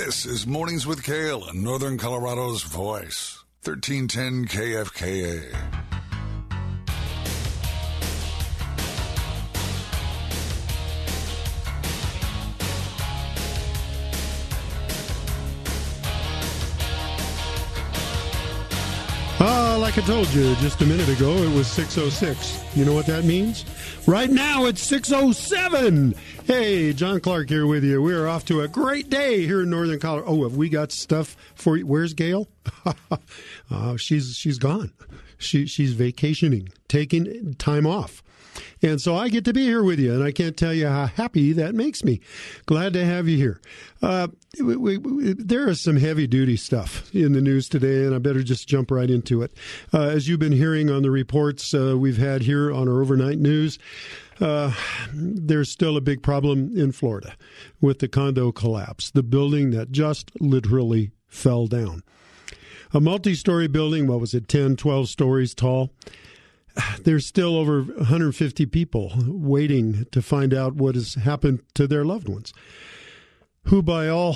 This is Mornings with Kale and Northern Colorado's voice, 1310 KFKA. Like I told you just a minute ago, it was 6:06. You know what that means? Right now, it's 6:07. Hey, John Clark here with you. We're off to a great day here in Northern Colorado. Oh, have we got stuff for you? Where's Gail? She's gone. She's vacationing, taking time off. And so I get to be here with you, and I can't tell you how happy that makes me. Glad to have you here. There is some heavy-duty stuff in the news today, and I better just jump right into it. As you've been hearing on the reports we've had here on our overnight news, there's still a big problem in Florida with the condo collapse, the building that just literally fell down. A multi-story building, 10, 12 stories tall. There's still over 150 people waiting to find out what has happened to their loved ones, who by all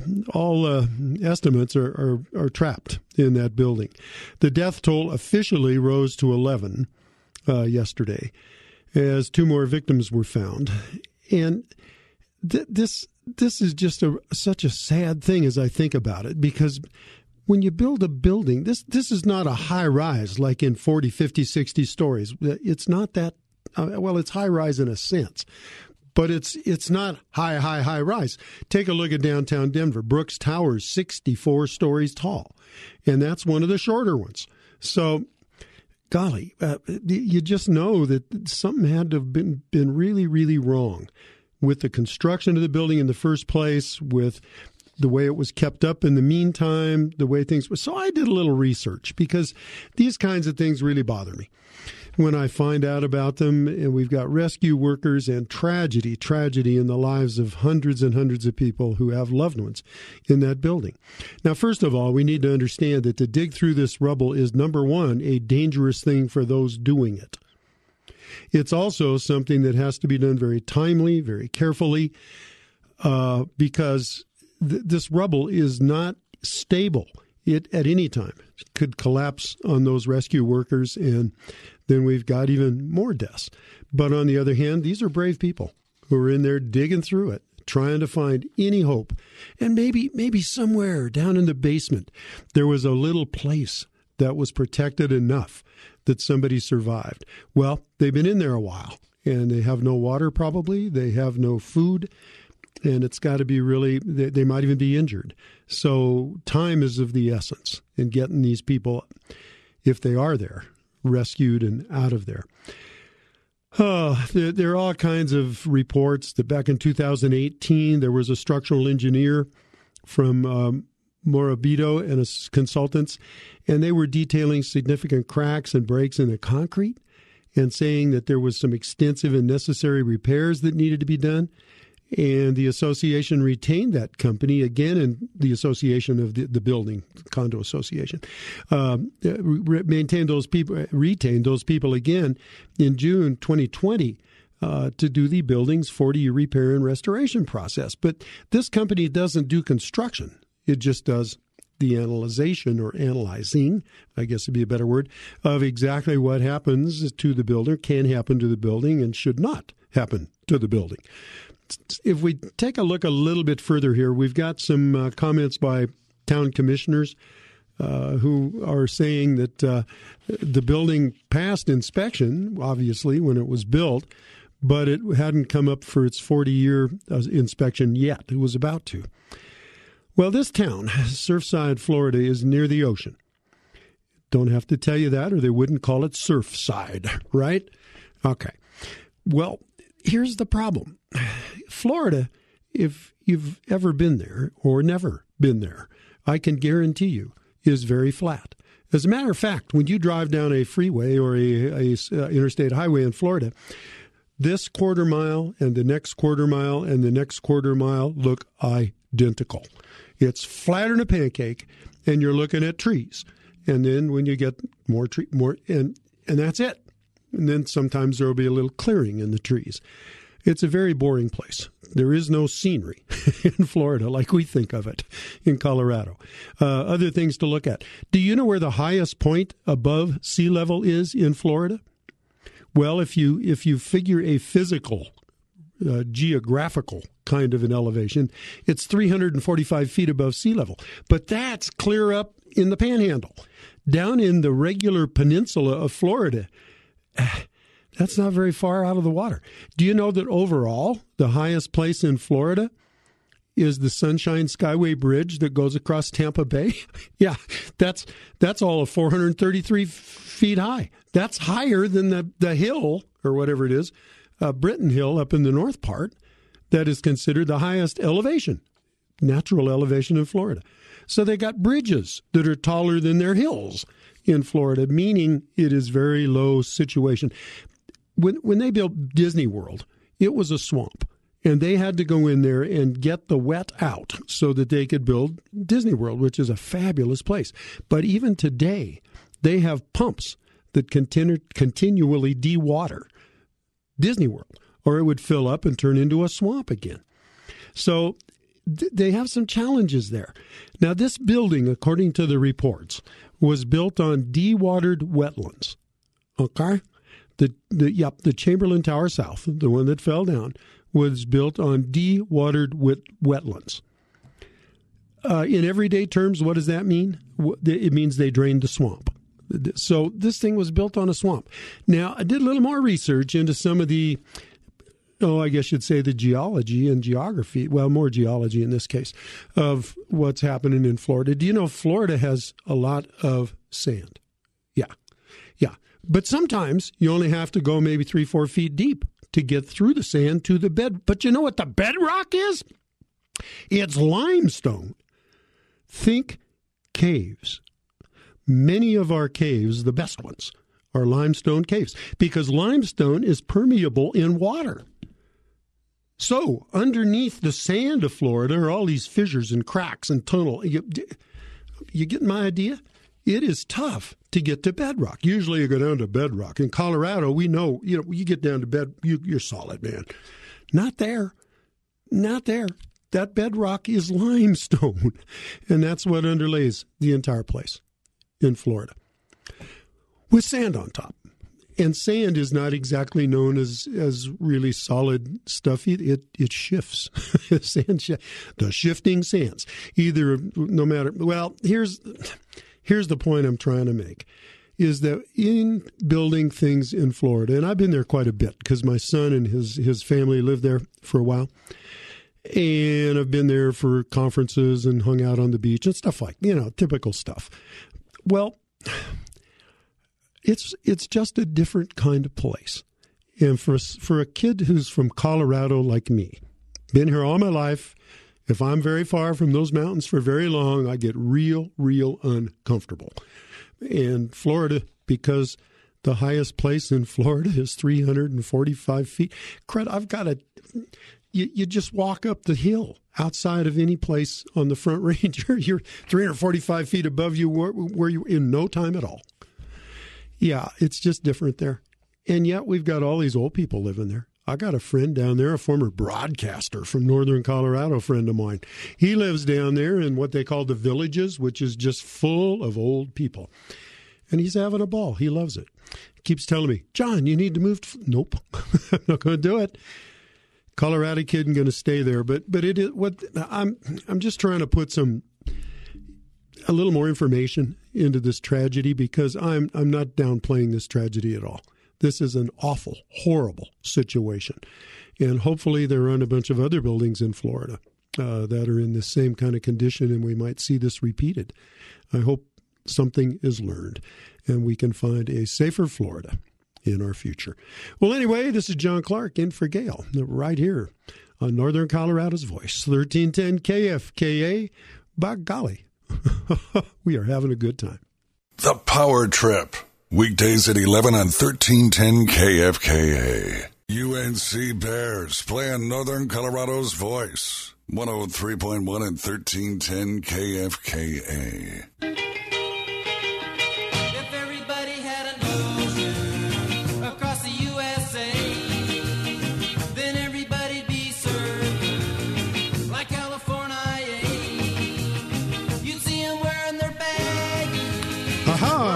estimates are trapped in that building. The death toll officially rose to 11 yesterday, as 2 more victims were found. And this is just such a sad thing as I think about it, because when you build a building, this is not a high rise like in 40, 50, 60 stories. It's not that, it's high rise in a sense, but it's not high rise. Take a look at downtown Denver. Brooks Towers, 64 stories tall, and that's one of the shorter ones. So, golly, you just know that something had to have been really, really wrong with the construction of the building in the first place, with the way it was kept up in the meantime, the way things were. So I did a little research, because these kinds of things really bother me when I find out about them. And we've got rescue workers and tragedy in the lives of hundreds and hundreds of people who have loved ones in that building. Now, first of all, we need to understand that to dig through this rubble is, number one, a dangerous thing for those doing it. It's also something that has to be done very timely, very carefully, because this rubble is not stable. It, at any time, could collapse on those rescue workers, and then we've got even more deaths. But on the other hand, these are brave people who are in there digging through it, trying to find any hope. And maybe somewhere down in the basement, there was a little place that was protected enough that somebody survived. Well, they've been in there a while, and they have no water probably. They have no food. And it's got to be really, they might even be injured. So time is of the essence in getting these people, if they are there, rescued and out of there. There are all kinds of reports that back in 2018, there was a structural engineer from Morabito and his consultants, and they were detailing significant cracks and breaks in the concrete and saying that there was some extensive and necessary repairs that needed to be done. And the association retained that company again, in the association of the building, condo association, retained those people again in June 2020 to do the building's 40-year repair and restoration process. But this company doesn't do construction. It just does the analyzing, I guess would be a better word, of exactly what happens to the building, can happen to the building, and should not happen to the building. If we take a look a little bit further here, we've got some comments by town commissioners who are saying that the building passed inspection, obviously, when it was built, but it hadn't come up for its 40-year inspection yet. It was about to. Well, this town, Surfside, Florida, is near the ocean. Don't have to tell you that, or they wouldn't call it Surfside, right? Okay. Well, here's the problem. Florida, if you've ever been there or never been there, I can guarantee you, is very flat. As a matter of fact, when you drive down a freeway or a interstate highway in Florida, this quarter mile and the next quarter mile and the next quarter mile look identical. It's flatter than a pancake, and you're looking at trees. And then when you get more, and that's it. And then sometimes there will be a little clearing in the trees. It's a very boring place. There is no scenery in Florida like we think of it in Colorado. Other things to look at. Do you know where the highest point above sea level is in Florida? Well, if you figure a physical, geographical kind of an elevation, it's 345 feet above sea level. But that's clear up in the Panhandle. Down in the regular peninsula of Florida, that's not very far out of the water. Do you know that overall, the highest place in Florida is the Sunshine Skyway Bridge that goes across Tampa Bay? Yeah, that's all of 433 feet high. That's higher than the hill, or whatever it is, Britton Hill up in the north part, that is considered the highest elevation, natural elevation in Florida. So they got bridges that are taller than their hills in Florida, meaning it is very low situation. When they built Disney World, it was a swamp, and they had to go in there and get the wet out so that they could build Disney World, which is a fabulous place. But even today, they have pumps that continually de-water Disney World, or it would fill up and turn into a swamp again. So they have some challenges there. Now, this building, according to the reports, was built on de-watered wetlands. Okay? The Chamberlain Tower South, the one that fell down, was built on de-watered wetlands. In everyday terms, what does that mean? It means they drained the swamp. So this thing was built on a swamp. Now, I did a little more research into some of the, I guess you'd say the geology and geography, well, more geology in this case, of what's happening in Florida. Do you know Florida has a lot of sand? Yeah. But sometimes you only have to go maybe 3-4 feet deep to get through the sand to the bed. But you know what the bedrock is? It's limestone. Think caves. Many of our caves, the best ones, are limestone caves because limestone is permeable in water. So underneath the sand of Florida are all these fissures and cracks and tunnel. You get my idea? It is tough to get to bedrock. Usually you go down to bedrock. In Colorado, we know, you get down to bed, you're solid, man. Not there. Not there. That bedrock is limestone, and that's what underlays the entire place in Florida, with sand on top. And sand is not exactly known as really solid stuff. It shifts. The shifting sands. No matter. Well, here's the point I'm trying to make, is that in building things in Florida, and I've been there quite a bit because my son and his family lived there for a while, and I've been there for conferences and hung out on the beach and stuff like, typical stuff. Well, it's just a different kind of place. And for a kid who's from Colorado like me, been here all my life, if I'm very far from those mountains for very long, I get real uncomfortable. And Florida, because the highest place in Florida is 345 feet. I've got you just walk up the hill outside of any place on the Front Range. You're 345 feet above you where you in no time at all. Yeah, it's just different there. And yet we've got all these old people living there. I got a friend down there, a former broadcaster from northern Colorado, friend of mine. He lives down there in what they call the Villages, which is just full of old people. And he's having a ball. He loves it. He keeps telling me, John, you need to move. Nope, I'm not going to do it. Colorado kid and going to stay there. But it is what I'm just trying to put a little more information into this tragedy, because I'm not downplaying this tragedy at all. This is an awful, horrible situation. And hopefully there aren't a bunch of other buildings in Florida that are in the same kind of condition, and we might see this repeated. I hope something is learned and we can find a safer Florida in our future. Well, anyway, this is John Clark in for Gail, right here on Northern Colorado's Voice, 1310 KFKA. By golly, we are having a good time. The Power Trip. Weekdays at 11 on 1310 KFKA. UNC Bears playing Northern Colorado's Voice. 103.1 and 1310 KFKA. If everybody had an ocean across the USA, then every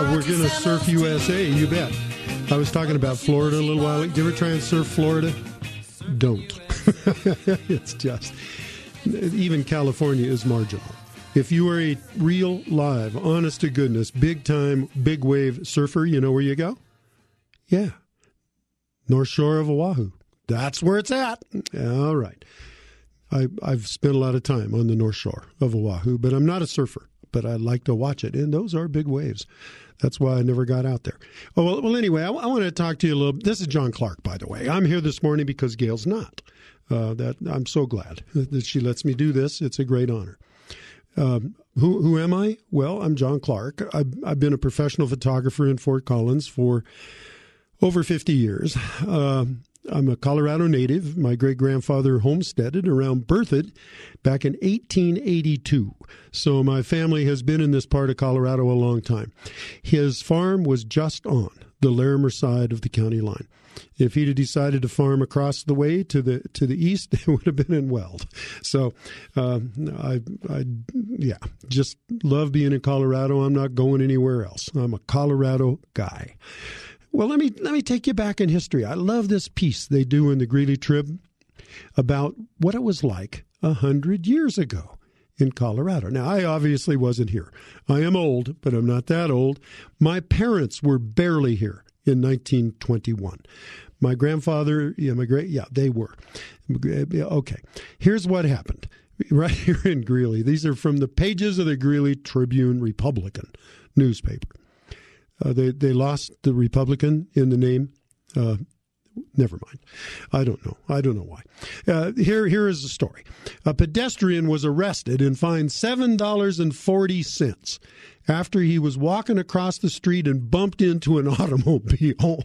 we're going to surf USA, you bet. I was talking about Florida a little while ago. Did you ever try and surf Florida? Don't. It's just, even California is marginal. If you are a real, live, honest to goodness, big time, big wave surfer, you know where you go? Yeah. North Shore of Oahu. That's where it's at. All right. I've spent a lot of time on the North Shore of Oahu, but I'm not a surfer. But I like to watch it, and those are big waves. That's why I never got out there. Oh, well anyway, I want to talk to you a little. This is John Clark, by the way. I'm here this morning because Gail's not. I'm so glad that she lets me do this. It's a great honor. Who am I? Well, I'm John Clark. I've been a professional photographer in Fort Collins for over 50 years. I'm a Colorado native. My great-grandfather homesteaded around Berthoud back in 1882. So my family has been in this part of Colorado a long time. His farm was just on the Larimer side of the county line. If he'd have decided to farm across the way to the east, it would have been in Weld. So I just love being in Colorado. I'm not going anywhere else. I'm a Colorado guy. Well, let me take you back in history. I love this piece they do in the Greeley Trib about what it was like 100 years ago in Colorado. Now, I obviously wasn't here. I am old, but I'm not that old. My parents were barely here in 1921. My grandfather, they were. Okay, here's what happened right here in Greeley. These are from the pages of the Greeley Tribune Republican newspaper. They lost the Republican in the name. Never mind. I don't know why. Here is the story. A pedestrian was arrested and fined $7.40 after he was walking across the street and bumped into an automobile.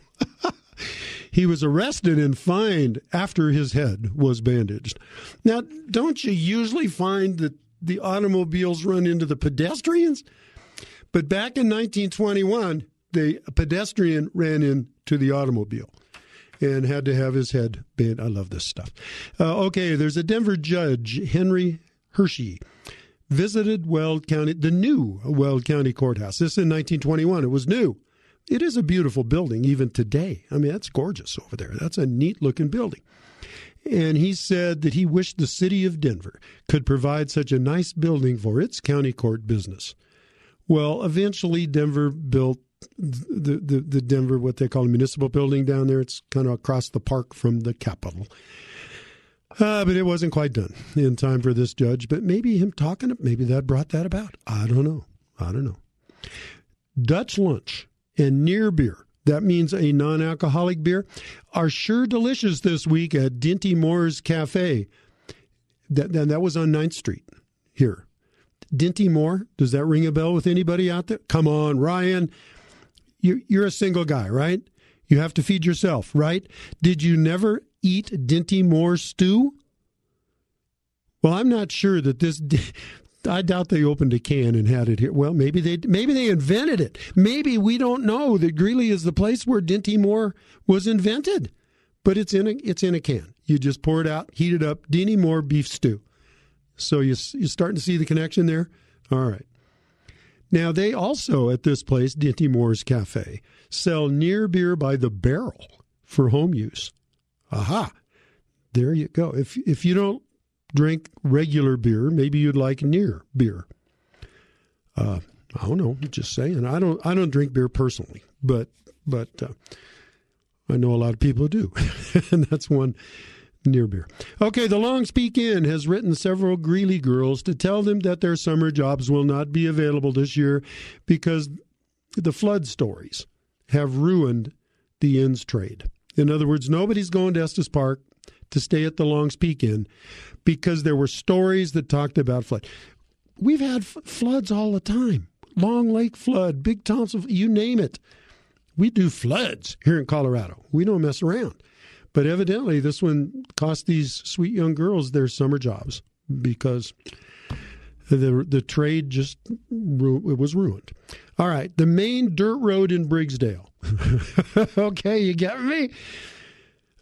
He was arrested and fined after his head was bandaged. Now, don't you usually find that the automobiles run into the pedestrians? But back in 1921, the pedestrian ran into the automobile and had to have his head banned. I love this stuff. Okay, there's a Denver judge, Henry Hershey, visited Weld County, the new Weld County Courthouse. This is in 1921. It was new. It is a beautiful building even today. I mean, that's gorgeous over there. That's a neat-looking building. And he said that he wished the city of Denver could provide such a nice building for its county court business. Well, eventually Denver built the Denver, what they call a municipal building down there. It's kind of across the park from the Capitol. But it wasn't quite done in time for this judge. But maybe maybe that brought that about. I don't know. Dutch lunch and near beer, that means a non-alcoholic beer, are sure delicious this week at Dinty Moore's Cafe. That was on 9th Street here. Dinty Moore, does that ring a bell with anybody out there? Come on, Ryan. You're a single guy, right? You have to feed yourself, right? Did you never eat Dinty Moore stew? Well, I'm not sure that this... I doubt they opened a can and had it here. Well, maybe they invented it. Maybe we don't know that Greeley is the place where Dinty Moore was invented. But it's in a can. You just pour it out, heat it up, Dinty Moore beef stew. So you're starting to see the connection there? All right. Now, they also, at this place, Dinty Moore's Cafe, sell near beer by the barrel for home use. Aha. There you go. If you don't drink regular beer, maybe you'd like near beer. I don't know. I'm just saying. I don't drink beer personally, but I know a lot of people who do. And that's one near beer. Okay, the Long Speak Inn has written several Greeley girls to tell them that their summer jobs will not be available this year because the flood stories have ruined the inn's trade. In other words, nobody's going to Estes Park to stay at the Long Speak Inn because there were stories that talked about flood. We've had floods all the time. Long Lake flood, Big Thompson, you name it. We do floods here in Colorado. We don't mess around. But evidently, this one cost these sweet young girls their summer jobs because the trade just it was ruined. All right, the main dirt road in Briggsdale. Okay, you get me?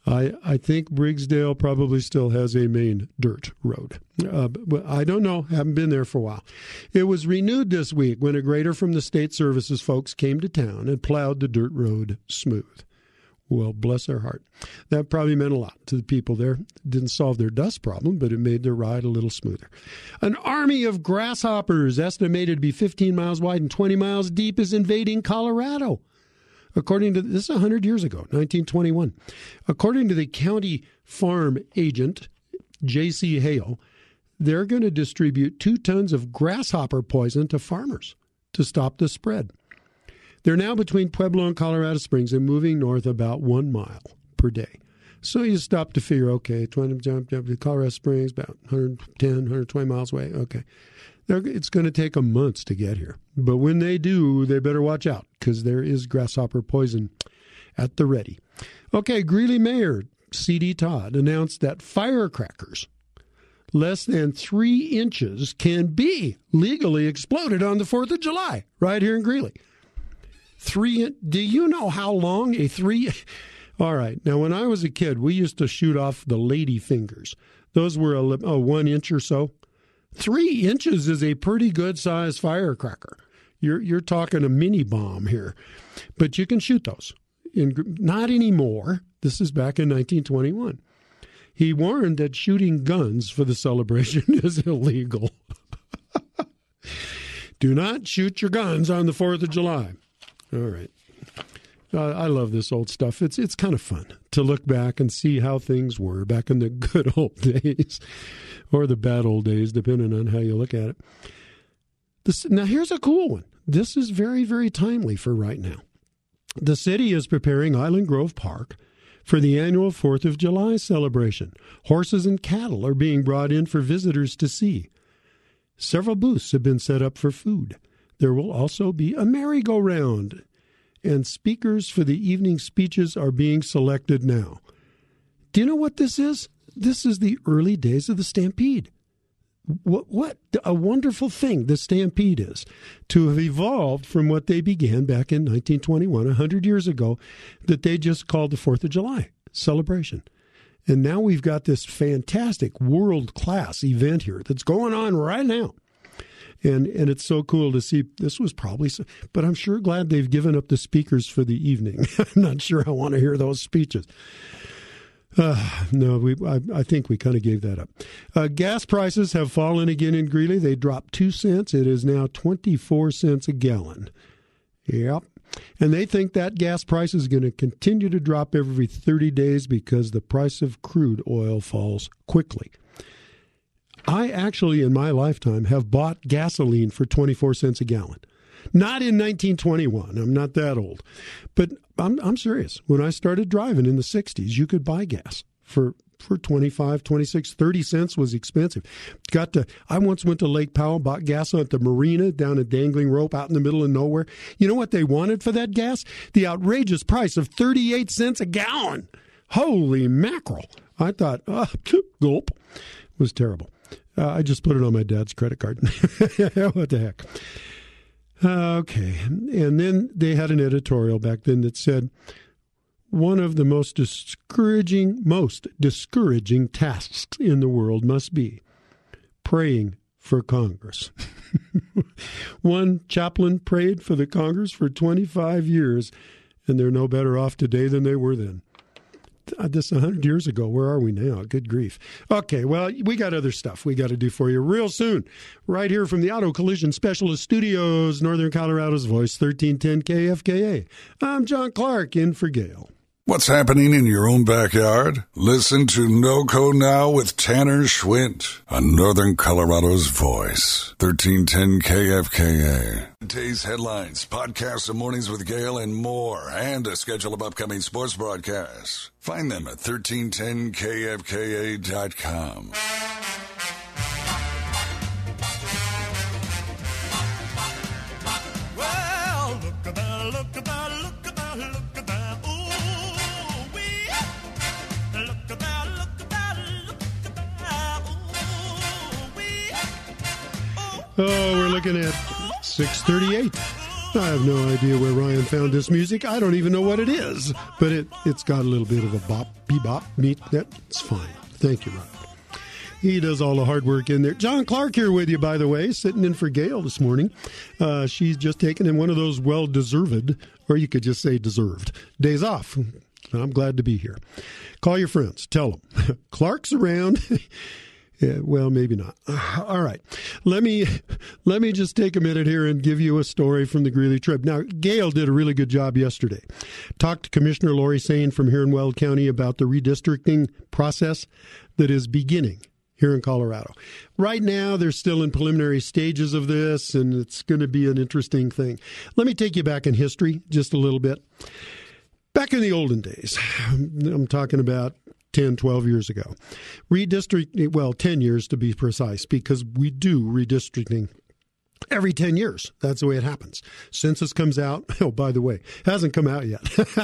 I think Briggsdale probably still has a main dirt road. But I don't know. Haven't been there for a while. It was renewed this week when a grader from the State Services folks came to town and plowed the dirt road smooth. Well, bless their heart. That probably meant a lot to the people there. It didn't solve their dust problem, but it made their ride a little smoother. An army of grasshoppers, estimated to be 15 miles wide and 20 miles deep, is invading Colorado. According to, this is 100 years ago, 1921. According to the county farm agent, J.C. Hale, they're going to distribute 2 tons of grasshopper poison to farmers to stop the spread. They're now between Pueblo and Colorado Springs and moving north about 1 mile per day. So you stop to figure, okay, jump to Colorado Springs, about 110, 120 miles away. Okay. It's going to take them months to get here. But when they do, they better watch out because there is grasshopper poison at the ready. Okay, Greeley Mayor C.D. Todd announced that firecrackers less than 3 inches can be legally exploded on the 4th of July right here in Greeley. Do you know how long a 3... All right, now when I was a kid, we used to shoot off the lady fingers. Those were 1 inch or so. 3 inches is a pretty good-sized firecracker. You're talking a mini bomb here. But you can shoot those. Not anymore. This is back in 1921. He warned that shooting guns for the celebration is illegal. Do not shoot your guns on the 4th of July. All right. I love this old stuff. It's kind of fun to look back and see how things were back in the good old days or the bad old days, depending on how you look at it. Now, here's a cool one. This is very, very timely for right now. The city is preparing Island Grove Park for the annual 4th of July celebration. Horses and cattle are being brought in for visitors to see. Several booths have been set up for food. There will also be a merry-go-round, and speakers for the evening speeches are being selected now. Do you know what this is? This is the early days of the Stampede. What a wonderful thing the Stampede is, to have evolved from what they began back in 1921, 100 years ago, that they just called the 4th of July celebration. And now we've got this fantastic world-class event here that's going on right now. And it's so cool to see. This was probably, but I'm sure glad they've given up the speakers for the evening. I'm not sure I want to hear those speeches. No, I think we kind of gave that up. Gas prices have fallen again in Greeley. They dropped 2 cents. It is now 24 cents a gallon. Yep. And they think that gas price is going to continue to drop every 30 days because the price of crude oil falls quickly. I actually, in my lifetime, have bought gasoline for 24 cents a gallon. Not in 1921. I'm not that old. But I'm serious. When I started driving in the 60s, you could buy gas for 25, 26, 30 cents was expensive. I once went to Lake Powell, bought gas at the marina down a dangling rope out in the middle of nowhere. You know what they wanted for that gas? The outrageous price of 38 cents a gallon. Holy mackerel. I thought, gulp. It was terrible. I just put it on my dad's credit card. What the heck? Okay. And then they had an editorial back then that said, one of the most discouraging tasks in the world must be praying for Congress. One chaplain prayed for the Congress for 25 years, and they're no better off today than they were then. This 100 years ago. Where are we now? Good grief. Okay, well, we got other stuff we got to do for you real soon. Right here from the Auto Collision Specialist Studios, Northern Colorado's Voice, 1310 KFKA. I'm John Clark, in for Gail. What's happening in your own backyard? Listen to NoCo Now with Tanner Schwint on Northern Colorado's Voice, 1310 KFKA. Today's headlines, podcasts of Mornings with Gail, and more, and a schedule of upcoming sports broadcasts. Find them at 1310kfka.com. Well, look at that. Oh, we're looking at 6:38. I have no idea where Ryan found this music. I don't even know what it is, but it's got a little bit of a bop, bebop, meet. That's fine. Thank you, Ryan. He does all the hard work in there. John Clark here with you, by the way, sitting in for Gail this morning. She's just taken in one of those well-deserved, or you could just say deserved, days off. I'm glad to be here. Call your friends. Tell them. Clark's around. Yeah, well, maybe not. All right. Let me just take a minute here and give you a story from the Greeley trip. Now, Gail did a really good job yesterday. Talked to Commissioner Lori Sain from here in Weld County about the redistricting process that is beginning here in Colorado. Right now, they're still in preliminary stages of this, and it's going to be an interesting thing. Let me take you back in history just a little bit. Back in the olden days, I'm talking about 10, 12 years ago. Redistricting, well, 10 years to be precise, because we do redistricting every 10 years. That's the way it happens. Census comes out. Oh, by the way, hasn't come out yet.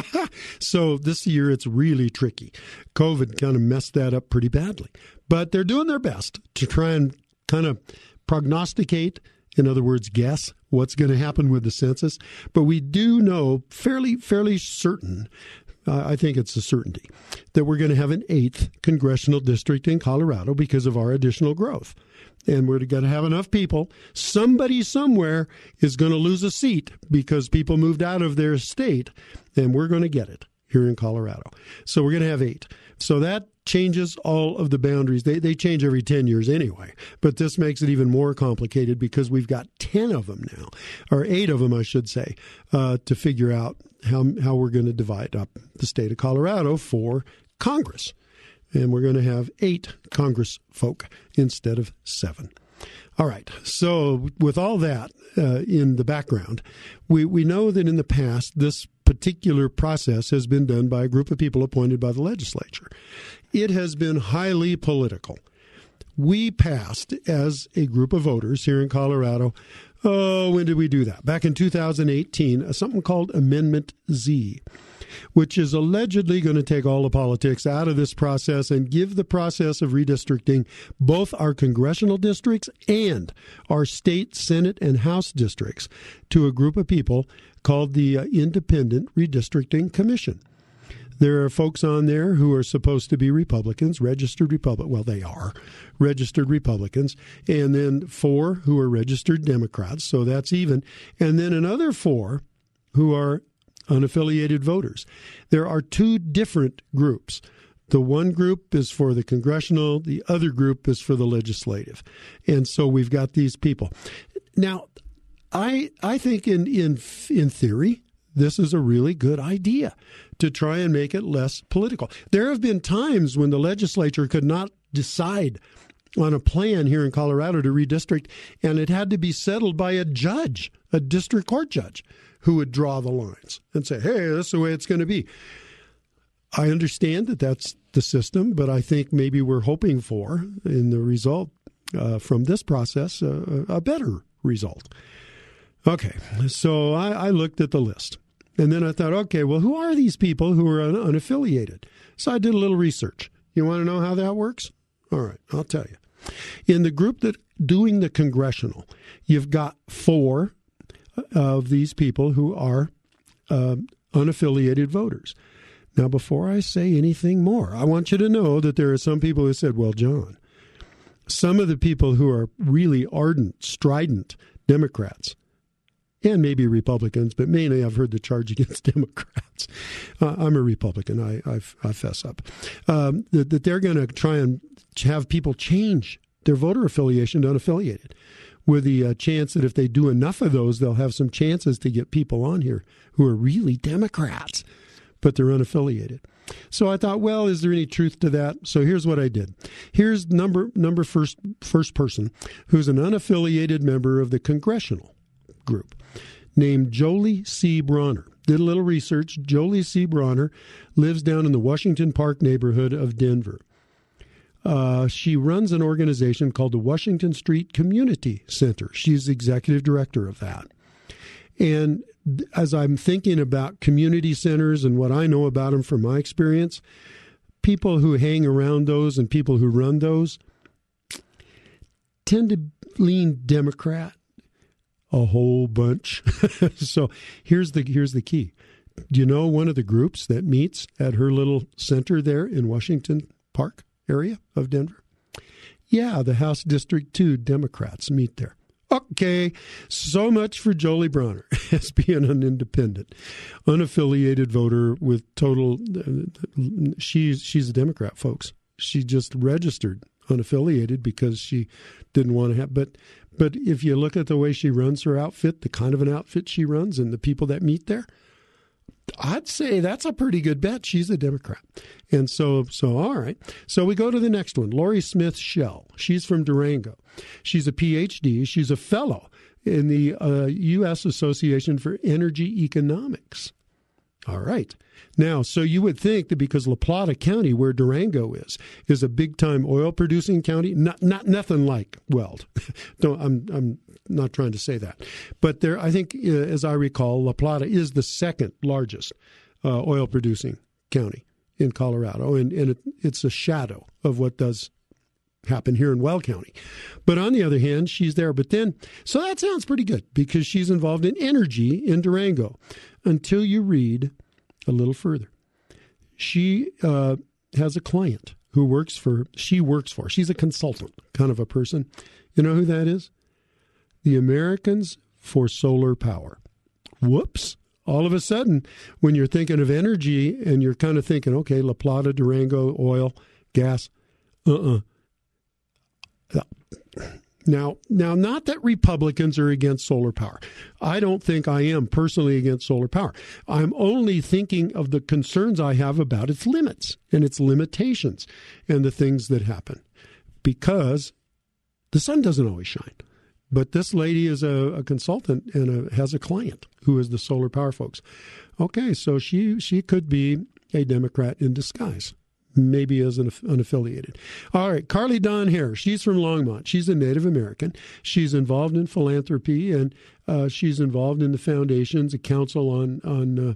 So this year it's really tricky. COVID kind of messed that up pretty badly. But they're doing their best to try and kind of prognosticate, in other words, guess what's going to happen with the census. But we do know fairly certain, I think it's a certainty, that we're going to have an 8th congressional district in Colorado because of our additional growth. And we're going to have enough people. Somebody somewhere is going to lose a seat because people moved out of their state, and we're going to get it here in Colorado. So we're going to have 8. So that changes all of the boundaries. They change every 10 years anyway, but this makes it even more complicated because we've got 10 of them now, or 8 of them, I should say, to figure out how we're going to divide up the state of Colorado for Congress. And we're going to have 8 Congress folk instead of 7. All right. So with all that in the background, we know that in the past, this particular process has been done by a group of people appointed by the legislature. It has been highly political. We passed, as a group of voters here in Colorado, when did we do that? Back in 2018, something called Amendment Z, which is allegedly going to take all the politics out of this process and give the process of redistricting both our congressional districts and our state Senate and House districts to a group of people called the Independent Redistricting Commission. There are folks on there who are supposed to be Republicans, registered Republicans. Well, they are registered Republicans. And then 4 who are registered Democrats, so that's even. And then another 4 who are unaffiliated voters. There are 2 different groups. The one group is for the congressional, the other group is for the legislative. And so we've got these people. Now, I think in theory, this is a really good idea to try and make it less political. There have been times when the legislature could not decide on a plan here in Colorado to redistrict, and it had to be settled by a judge, a district court judge, who would draw the lines and say, hey, that's the way it's going to be. I understand that that's the system, but I think maybe we're hoping for, in the result from this process, a better result. Okay, so I looked at the list, and then I thought, okay, well, who are these people who are unaffiliated? So I did a little research. You want to know how that works? All right, I'll tell you. In the group that doing the congressional, you've got 4 of these people who are unaffiliated voters. Now, before I say anything more, I want you to know that there are some people who said, well, John, some of the people who are really ardent, strident Democrats, and maybe Republicans, but mainly I've heard the charge against Democrats. I'm a Republican. I fess up. That they're going to try and have people change their voter affiliation to unaffiliated, with the chance that if they do enough of those, they'll have some chances to get people on here who are really Democrats, but they're unaffiliated. So I thought, well, is there any truth to that? So here's what I did. Here's number first person who's an unaffiliated member of the congressional group, named Jolie C. Bronner. Did a little research. Jolie C. Bronner lives down in the Washington Park neighborhood of Denver. She runs an organization called the Washington Street Community Center. She's executive director of that. And as I'm thinking about community centers and what I know about them from my experience, people who hang around those and people who run those tend to lean Democrat. a whole bunch. So here's the key. Do you know one of the groups that meets at her little center there in Washington Park area of Denver? Yeah, the House District 2 Democrats meet there. Okay, so much for Jolie Bronner as being an independent, unaffiliated voter with total. She's a Democrat, folks. She just registered unaffiliated because she didn't want to have. But if you look at the way she runs her outfit, the kind of an outfit she runs, and the people that meet there, I'd say that's a pretty good bet. She's a Democrat. And so all right. So we go to the next one, Lori Smith Shell. She's from Durango. She's a PhD. She's a fellow in the U.S. Association for Energy Economics. All right. Now, so you would think that because La Plata County, where Durango is a big-time oil-producing county, nothing like Weld. I'm not trying to say that. But there, I think, as I recall, La Plata is the second largest oil-producing county in Colorado, and it's a shadow of what does happen here in Weld County. But on the other hand, she's there. But then, so that sounds pretty good because she's involved in energy in Durango until you read a little further. She has a client who she's a consultant kind of a person. You know who that is? The Americans for Solar Power. Whoops. All of a sudden, when you're thinking of energy and you're kind of thinking, okay, La Plata, Durango, oil, gas, Now, not that Republicans are against solar power. I don't think I am personally against solar power. I'm only thinking of the concerns I have about its limits and its limitations and the things that happen. Because the sun doesn't always shine. But this lady is a consultant and has a client who is the solar power folks. Okay, so she could be a Democrat in disguise. Maybe as an unaffiliated. All right, Carly Dawn Hare. She's from Longmont. She's a Native American. She's involved in philanthropy, and she's involved in the foundations, a council on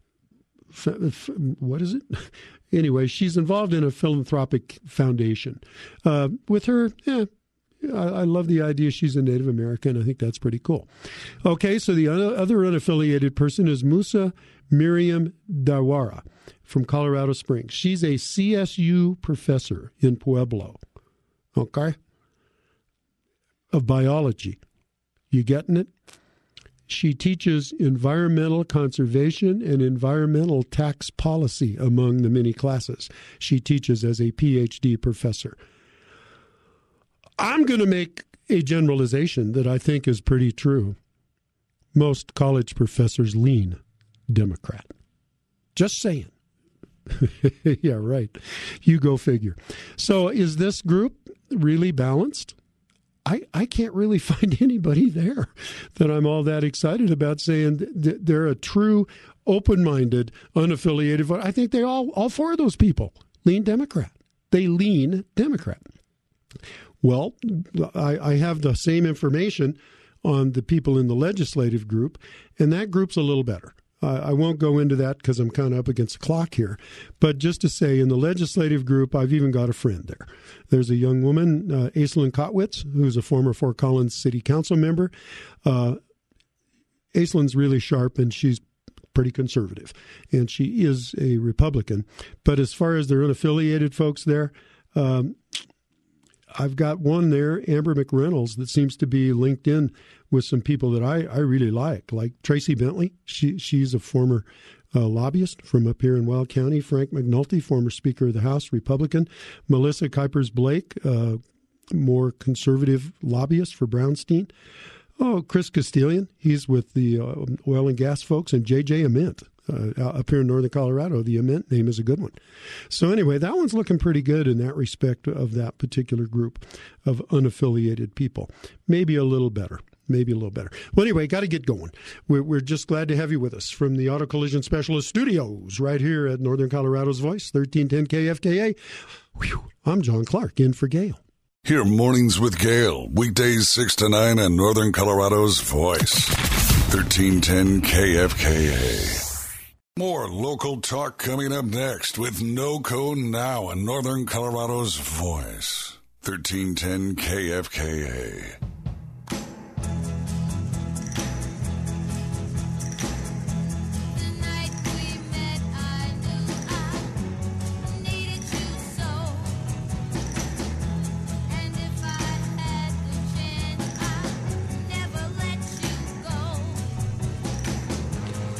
what is it? Anyway, she's involved in a philanthropic foundation. With her, I love the idea she's a Native American. I think that's pretty cool. Okay, so the other unaffiliated person is Musa Miriam Dawara from Colorado Springs. She's a CSU professor in Pueblo, okay, of biology. You getting it? She teaches environmental conservation and environmental tax policy among the many classes she teaches as a PhD professor. I'm going to make a generalization that I think is pretty true. Most college professors lean Democrat. Just saying. Yeah, right. You go figure. So is this group really balanced? I can't really find anybody there that I'm all that excited about saying they're a true, open-minded, unaffiliated vote. I think they all four of those people lean Democrat. They lean Democrat. Well, I have the same information on the people in the legislative group, and that group's a little better. I won't go into that because I'm kind of up against the clock here. But just to say, in the legislative group, I've even got a friend there. There's a young woman, Aislinn Kotwitz, who's a former Fort Collins City Council member. Aislinn's really sharp, and she's pretty conservative. And she is a Republican. But as far as their unaffiliated folks there, I've got one there, Amber McReynolds, that seems to be linked in with some people that I really like Tracy Bentley. She's a former lobbyist from up here in Weld County. Frank McNulty, former Speaker of the House, Republican. Melissa Kuipers-Blake, more conservative lobbyist for Brownstein. Oh, Chris Castilian, he's with the oil and gas folks. And J.J. Ament. Up here in northern Colorado, the Ament name is a good one. So anyway, that one's looking pretty good in that respect of that particular group of unaffiliated people. Maybe a little better. Well, anyway, got to get going. We're just glad to have you with us from the Auto Collision Specialist Studios right here at Northern Colorado's Voice, 1310 KFKA. Whew, I'm John Clark, in for Gail. Hear Mornings with Gail, weekdays 6 to 9 on Northern Colorado's Voice, 1310 KFKA. More local talk coming up next with NOCO Now on Northern Colorado's Voice, 1310 KFKA.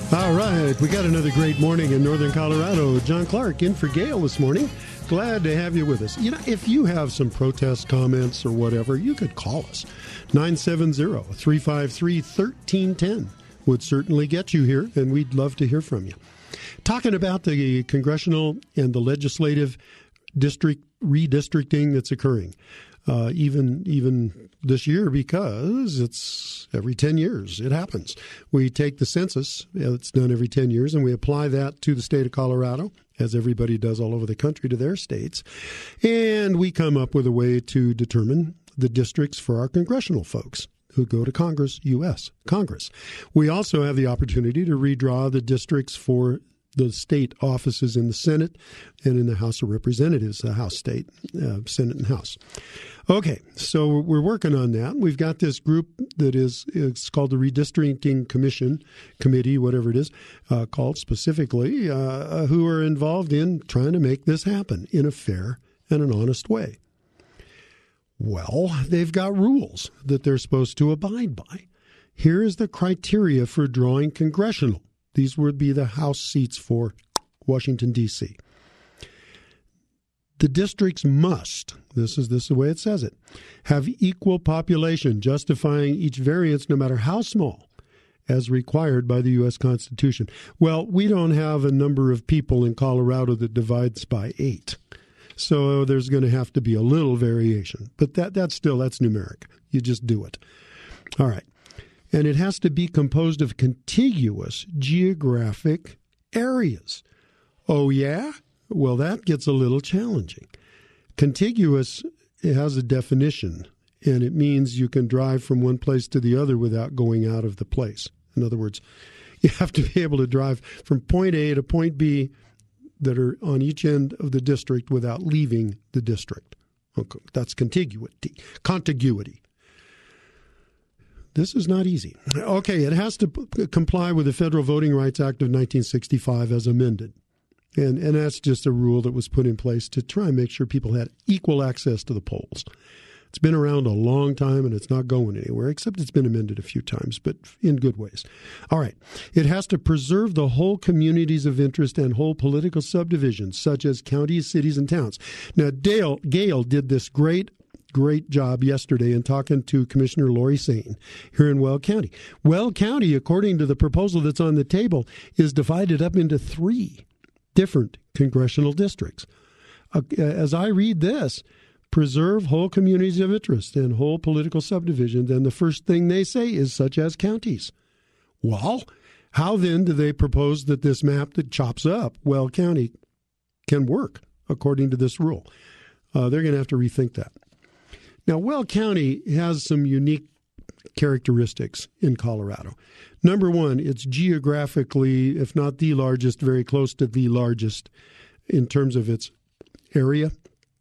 All right, we got another great morning in Northern Colorado. John Clark in for Gail this morning. Glad to have you with us. You know, if you have some protest comments or whatever, you could call us. 970-353-1310 would certainly get you here, and we'd love to hear from you. Talking about the congressional and the legislative district redistricting that's occurring. Even this year, because it's every 10 years. It happens. We take the census, it's done every 10 years, and we apply that to the state of Colorado, as everybody does all over the country to their states. And we come up with a way to determine the districts for our congressional folks who go to Congress, U.S. Congress. We also have the opportunity to redraw the districts for the state offices in the Senate and in the House of Representatives, the House state, Senate and House. Okay, so we're working on that. We've got this group that it's called the Redistricting Committee, whatever it is, called specifically, who are involved in trying to make this happen in a fair and an honest way. Well, they've got rules that they're supposed to abide by. Here is the criteria for drawing congressional. These would be the House seats for Washington, D.C. The districts must, this is the way it says it, have equal population, justifying each variance, no matter how small, as required by the U.S. Constitution. Well, we don't have a number of people in Colorado that divides by 8. So there's going to have to be a little variation. But that's numeric. You just do it. All right. And it has to be composed of contiguous geographic areas. Oh, yeah? Well, that gets a little challenging. Contiguous has a definition, and it means you can drive from one place to the other without going out of the place. In other words, you have to be able to drive from point A to point B that are on each end of the district without leaving the district. Okay, that's contiguity. This is not easy. Okay, it has to comply with the Federal Voting Rights Act of 1965 as amended. And that's just a rule that was put in place to try and make sure people had equal access to the polls. It's been around a long time, and it's not going anywhere, except it's been amended a few times, but in good ways. All right. It has to preserve the whole communities of interest and whole political subdivisions, such as counties, cities, and towns. Now, Gail did this great job yesterday in talking to Commissioner Lori Sain here in Weld County. Weld County, according to the proposal that's on the table, is divided up into 3 different congressional districts. As I read this, preserve whole communities of interest and whole political subdivision, then the first thing they say is such as counties. Well, how then do they propose that this map that chops up Weld County can work according to this rule? They're going to have to rethink that. Now, Weld County has some unique characteristics in Colorado. Number one, it's geographically, if not the largest, very close to the largest in terms of its area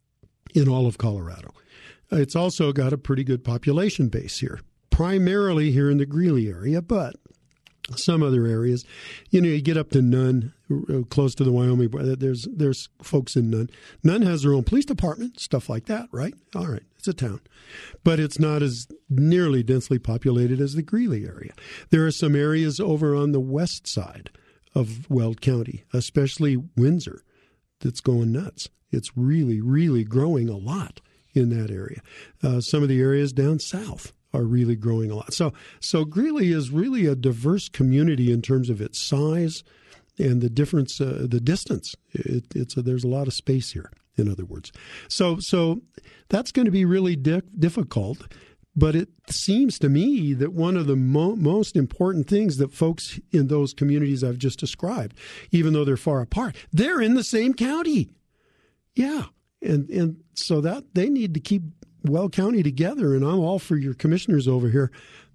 in all of Colorado. It's also got a pretty good population base here, primarily here in the Greeley area, but some other areas. You know, you get up to Nunn, close to the Wyoming border, there's folks in Nunn. Nunn has their own police department, stuff like that, right? All right, it's a town. But it's not as nearly densely populated as the Greeley area. There are some areas over on the west side of Weld County, especially Windsor, that's going nuts. It's really, really growing a lot in that area. Some of the areas down south are really growing a lot. So Greeley is really a diverse community in terms of its size and the difference, the distance. There's a lot of space here, in other words. So that's going to be really difficult. But it seems to me that one of the most important things that folks in those communities I've just described, even though they're far apart, they're in the same county. Yeah. And so that they need to keep Weld County together, and I'm all for your commissioners over here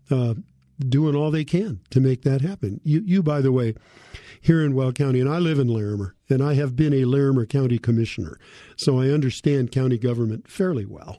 doing all they can to make that happen. You, by the way, here in Weld County, and I live in Larimer, and I have been a Larimer County commissioner, so I understand county government fairly well.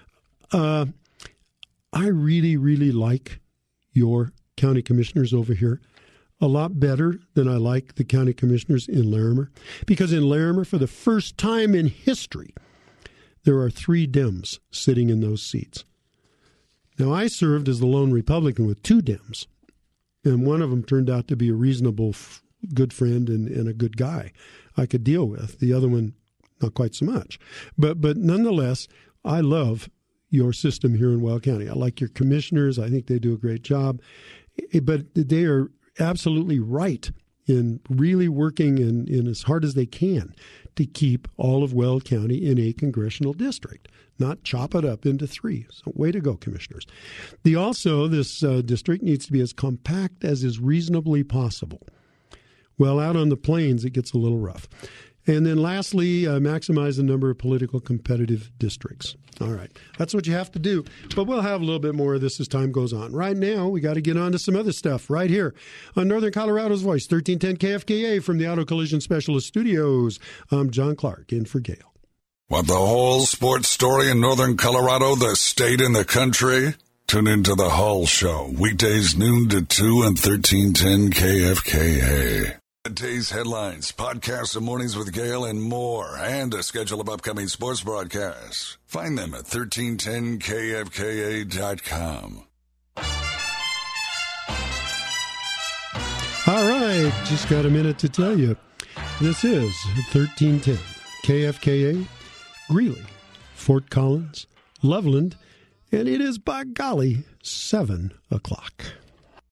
I really, really like your county commissioners over here a lot better than I like the county commissioners in Larimer, because in Larimer, for the first time in history, there are 3 Dems sitting in those seats. Now, I served as the lone Republican with 2 Dems And one of them turned out to be a reasonable, good friend and a good guy I could deal with. The other one, not quite so much. But nonetheless, I love your system here in Weld County. I like your commissioners. I think they do a great job. But they are absolutely right in really working in as hard as they can to keep all of Weld County in a congressional district, not chop it up into 3. So way to go, commissioners. This district needs to be as compact as is reasonably possible. Well, out on the plains, it gets a little rough. And then lastly, maximize the number of political competitive districts. All right. That's what you have to do. But we'll have a little bit more of this as time goes on. Right now, we got to get on to some other stuff right here on Northern Colorado's Voice, 1310 KFKA from the Auto Collision Specialist Studios. I'm John Clark, in for Gail. Want the whole sports story in Northern Colorado, the state and the country? Tune into the Hull Show, weekdays noon to 2 on 1310 KFKA. Today's headlines, podcasts and mornings with Gail, and more, and a schedule of upcoming sports broadcasts. Find them at 1310kfka.com. All right, just got a minute to tell you. This is 1310 KFKA, Greeley, Fort Collins, Loveland, and it is, by golly, 7 o'clock.